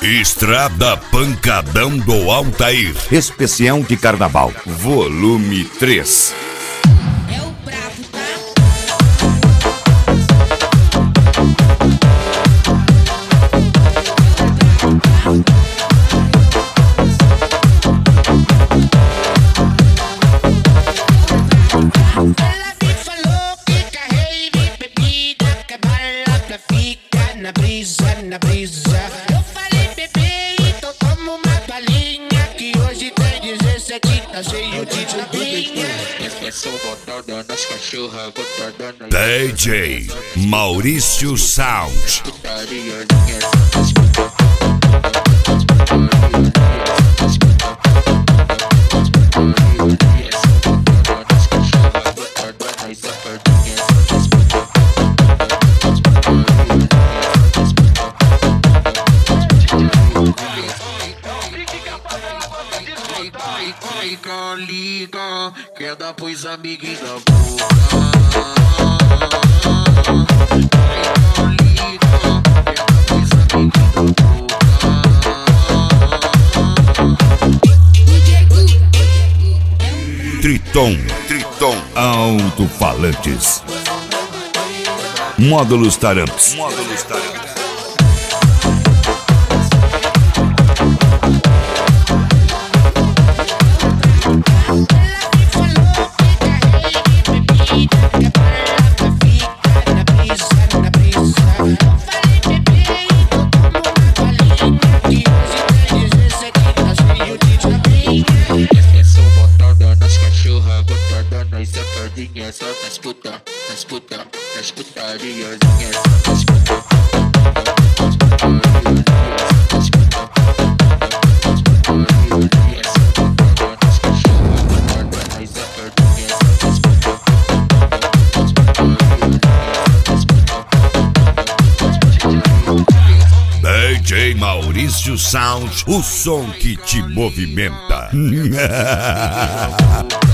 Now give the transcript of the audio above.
Estrada Pancadão do Altair. Especial de Carnaval, volume 3. É o brabo, tá? Ela me falou que carrei bebida, que a bala fica na brisa, na brisa. Eu falei, bebê, então toma uma balinha, que hoje tem 17, tá cheio de tapinha. Nas cachorras, botada nas DJ Maurício Sound. Liga, quer dar pros amiguinhos da boca. Triton Alto-Falantes. Módulos Taramps. Só nas putarias, nas puta. DJ Maurício Sound, o som que te movimenta.